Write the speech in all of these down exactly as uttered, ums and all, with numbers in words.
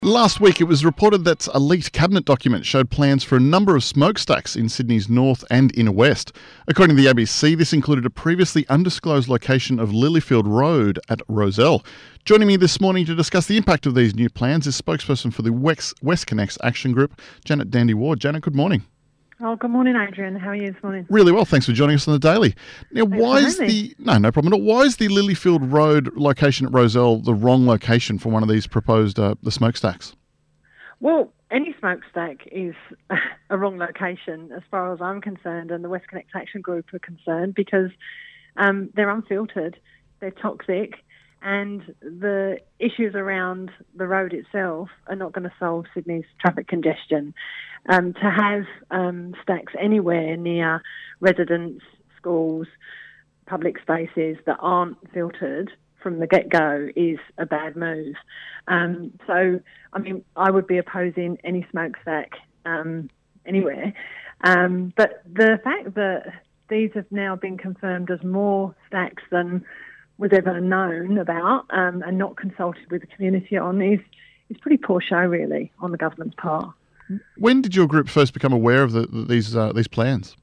Last week, it was reported that a leaked cabinet document showed plans for a number of smokestacks in Sydney's north and inner west. According to the A B C, this included a previously undisclosed location of Lilyfield Road at Rozelle. Joining me this morning to discuss the impact of these new plans is spokesperson for the WestConnex Action Group, Janet Dandy-Ward. Janet, good morning. Oh, good morning, Adrian. How are you this morning? Really well. Thanks for joining us on the Daily. Now, Thanks why for is having the me. no, no problem at all. Why is the Lilyfield Road location at Rozelle the wrong location for one of these proposed uh, the smokestacks? Well, any smokestack is a wrong location as far as I'm concerned and the WestConnex Action Group are concerned because um, they're unfiltered, they're toxic, and the issues around the road itself are not going to solve Sydney's traffic congestion. Um, to have um, stacks anywhere near residents, schools, public spaces that aren't filtered from the get-go is a bad move. Um, so, I mean, I would be opposing any smokestack um, anywhere. Um, but the fact that these have now been confirmed as more stacks than was ever known about um, and not consulted with the community on is, is pretty poor show, really, on the government's part. When did your group first become aware of the, these uh, these plans?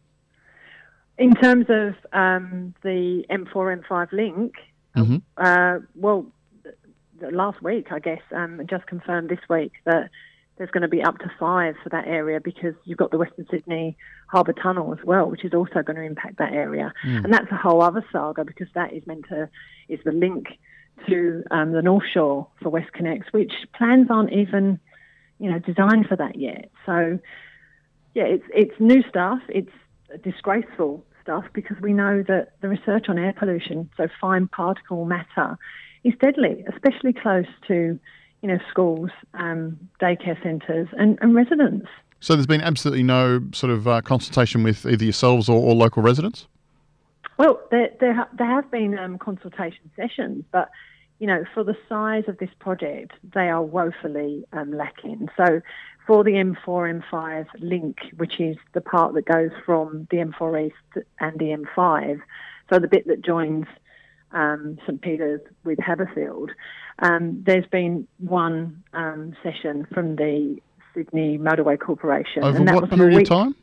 In terms of um, the M four M five link, Mm-hmm. uh, well, th- th- last week, I guess, um, just confirmed this week that there's going to be up to five for that area because you've got the Western Sydney Harbour Tunnel as well, which is also going to impact that area. Mm. And that's a whole other saga because that is meant to, is the link to um, the North Shore for WestConnex, which plans aren't even, you know, designed for that yet. So, yeah, it's it's new stuff. It's disgraceful stuff because we know that the research on air pollution, so fine particle matter, is deadly, especially close to, you know, schools, um, daycare centres and, and residents. So there's been absolutely no sort of uh, consultation with either yourselves or, or local residents? Well, there, there, ha- there have been um, consultation sessions, but, you know, for the size of this project, they are woefully um, lacking. So for the M four M five link, which is the part that goes from the M four East and the M five, so the bit that joins um, St Peters with Haberfield, um, there's been one um, session from the Sydney Motorway Corporation. Over and that what was on period a week- of time?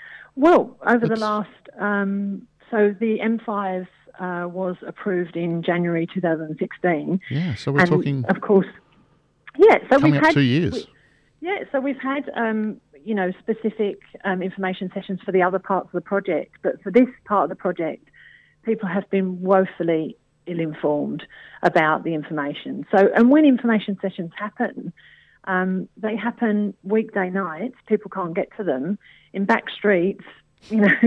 Well, over That's... the last... Um, so the M five uh, was approved in January two thousand sixteen. Yeah, so we're and talking... Of course... Yeah, so coming we've up had... two years. We, Yeah, so we've had, um, you know, specific um, information sessions for the other parts of the project, but for this part of the project, people have been woefully ill-informed about the information. So, and when information sessions happen, um, they happen weekday nights, people can't get to them, in back streets, you know,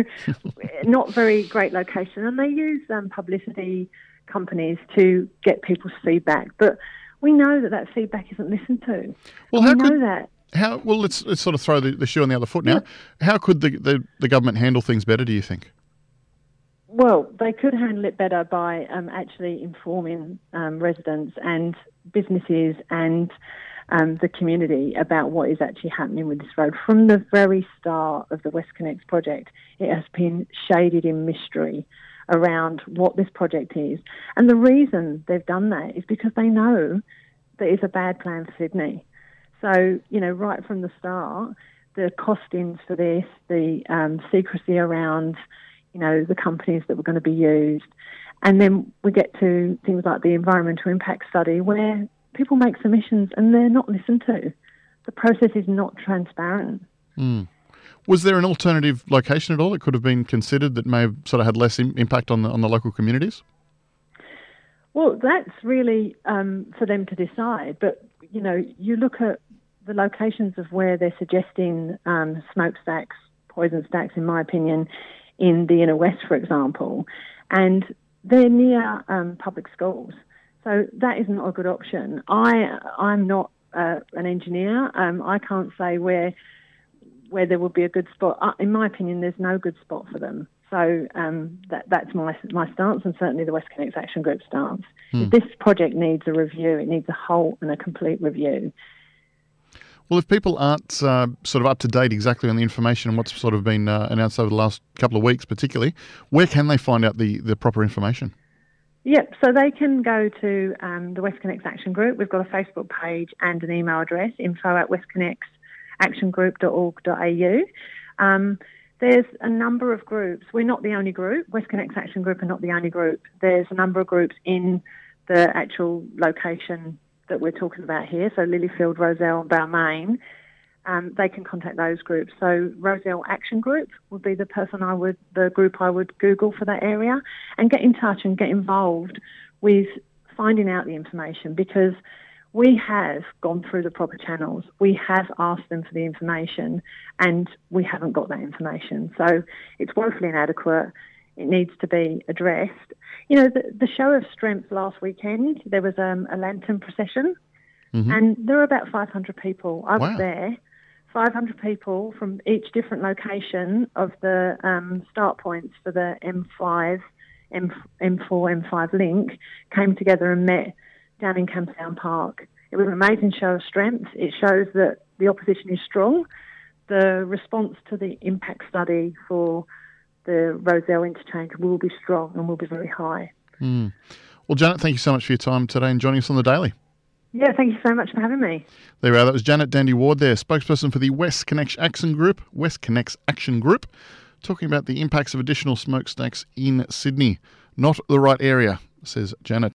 not very great location, and they use um, publicity companies to get people's feedback, but we know that that feedback isn't listened to. Well, we how know could, that. How well? Let's let's sort of throw the, the shoe on the other foot now. Yeah. How could the, the the government handle things better? Do you think? Well, they could handle it better by um, actually informing um, residents and businesses and um, the community about what is actually happening with this road. From the very start of the WestConnex project, it has been shaded in mystery around what this project is. And the reason they've done that is because they know that it's a bad plan for Sydney. So, you know, right from the start, the costings for this, the um, secrecy around, you know, the companies that were going to be used. And then we get to things like the environmental impact study where people make submissions and they're not listened to. The process is not transparent. Mm. Was there an alternative location at all that could have been considered that may have sort of had less im- impact on the on the local communities? Well, that's really um, for them to decide. But, you know, you look at the locations of where they're suggesting um, smokestacks, poison stacks, in my opinion, in the inner west, for example, and they're near um, public schools. So that is not a good option. I, I'm not uh, an engineer. Um, I can't say where where there would be a good spot. Uh, in my opinion, there's no good spot for them. So um, that, that's my my stance, and certainly the WestConnex Action Group stance. Hmm. This project needs a review. It needs a whole and a complete review. Well, if people aren't uh, sort of up to date exactly on the information and what's sort of been uh, announced over the last couple of weeks particularly, where can they find out the, the proper information? Yep, so they can go to um, the WestConnex Action Group. We've got a Facebook page and an email address, info at westconnex action group dot org dot a u. Um, there's a number of groups. We're not the only group. WestConnex Action Group are not the only group. There's a number of groups in the actual location that we're talking about here, so Lilyfield, Rozelle and Balmain. Um, they can contact those groups. So Rozelle Action Group would be the person I would, the group I would Google for that area, and get in touch and get involved with finding out the information, because we have gone through the proper channels. We have asked them for the information and we haven't got that information. So it's woefully inadequate. It needs to be addressed. You know, the, the show of strength last weekend, there was um, a lantern procession, mm-hmm. and there were about five hundred people. I wow. was there. five hundred people from each different location of the um, start points for the M five, M, M4, M five link came together and met down in Campstown Park. It was an amazing show of strength. It shows that the opposition is strong. The response to the impact study for the Rozelle interchange will be strong and will be very high. Mm. Well, Janet, thank you so much for your time today and joining us on the Daily. Yeah, thank you so much for having me. There we are. That was Janet Dandy Ward there, spokesperson for the WestConnex Action Group, WestConnex Action Group, talking about the impacts of additional smokestacks in Sydney. Not the right area, says Janet.